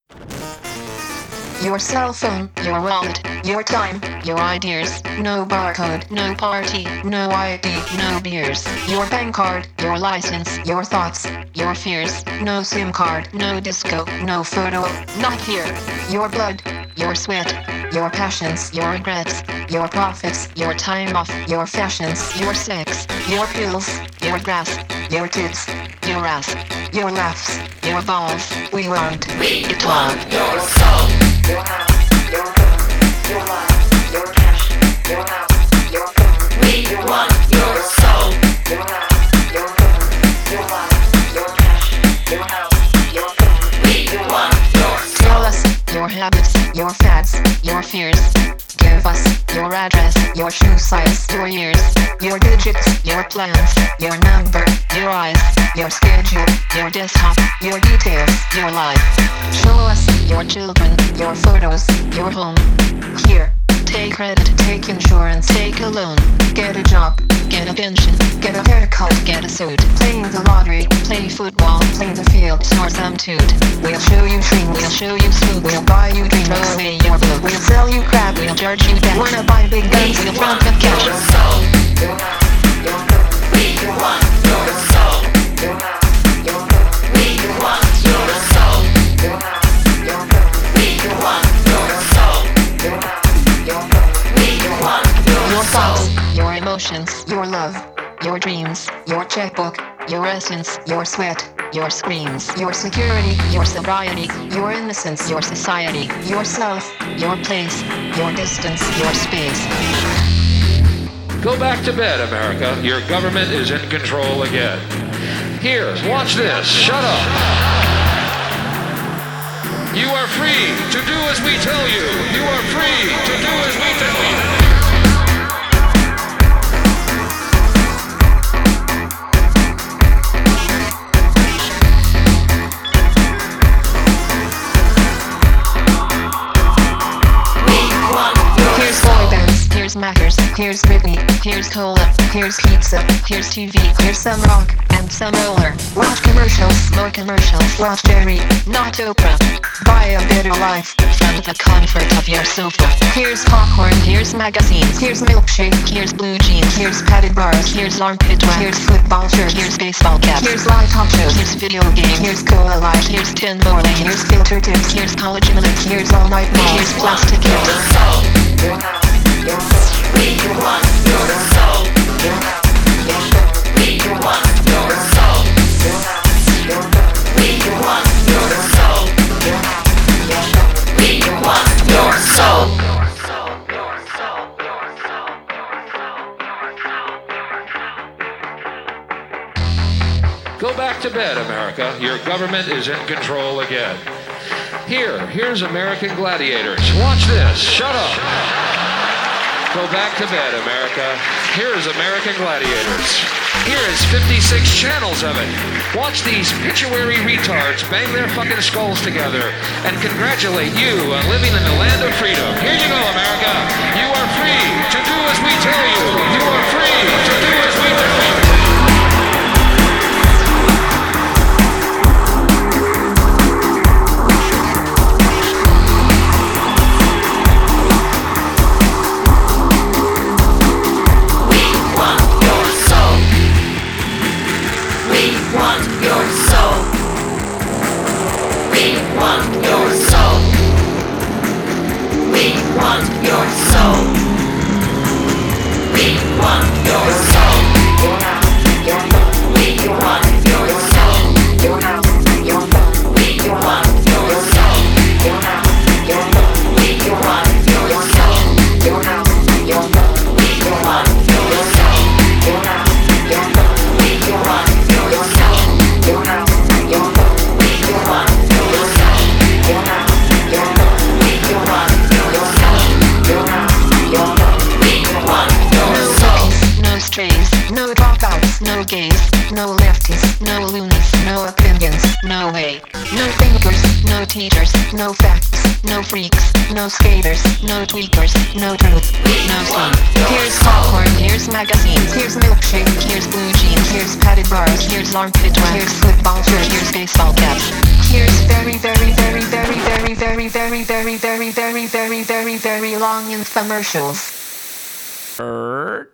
Your cell phone, your wallet, your time, your ideas, no barcode, no party, no ID, no beers. Your bank card, your license, your thoughts, your fears, no SIM card, no disco, no photo, not here. Your blood, your sweat, your passions, your regrets, your profits, your time off, your fashions, your sex, your pills, your grass, your tits, your ass, your laughs, your balls. We want it all. Your soul. Your house, your phone, your life, your cash, your house, your phone. We want your soul. Your house, your phone, your life, your cash, your house, your phone. We want your soul. Tell us your habits, your fads, your fears. Give us your address, your shoe size, your years, your digits, your plans, your number, your eyes, your schedule, your desktop, your details, your life. Show us your children, your photos, your home. Here, take credit, take insurance, take a loan. Get a job, get a pension, get a haircut, get a suit. Playing the lottery, play football, play the field, snore some toot. We'll show you dreams, we'll show you food, we'll buy you dreams, throw away your book. We'll sell you crap, we'll charge you back. Wanna buy big guns, we'll front the cash. Your soul, your house, your phone. We want your soul. Your house, your phone. We want your soul. Your house, your phone. We want your soul. Your house, your phone. We want Your thoughts, soul. your emotions, your love, your dreams, your checkbook, your essence, your sweat, your screams, your security, your sobriety, your innocence, your society, yourself, your place, your distance, your space. Go back to bed, America. Your government is in control again. Here, watch this. Shut up. You are free to do as we tell you. You are free to do as we tell you. Here's boy bands, here's Mackers, here's Britney, here's Cola, here's pizza, here's TV, here's some rock, and some roller. Watch commercials, more commercials, watch Jerry, not Oprah. Buy a better life, from the comfort of your sofa. Here's popcorn, here's magazines, here's milkshake, here's blue jeans, here's padded bars, here's armpit wax, here's football shirts, here's baseball caps, here's live talk shows, here's video games, here's Cola Light, here's tin bowling, here's filter tips, here's collagen links, here's all night malls, here's plastic Your hips. soul. Your house, your phone. We want your soul. Your house, your phone. We want your soul. Your house, your phone. We want your soul. Your house, your phone. We want your soul. Go back to bed, America. Your government is in control again. Here's American Gladiators. Watch this. Shut up. Go back to bed, America. Here's American Gladiators. Here is 56 channels of it. Watch these pituitary retards bang their fucking skulls together and congratulate you on living in the land of freedom. Here you go, America. You are free to do as we tell you. You are free to do as we tell you. No dropouts, no gays, no lefties, no loonies, no opinions, no way. No thinkers, no teachers, no facts, no freaks, no skaters, no tweakers, no truth, no sleep. Here's popcorn, here's magazines, here's milkshake, here's blue jeans, here's padded bars, here's armpit wax, here's football shirts, here's baseball caps. Here's very, very, very, very, very very, very, very, very, very, very, very, very long infomercials.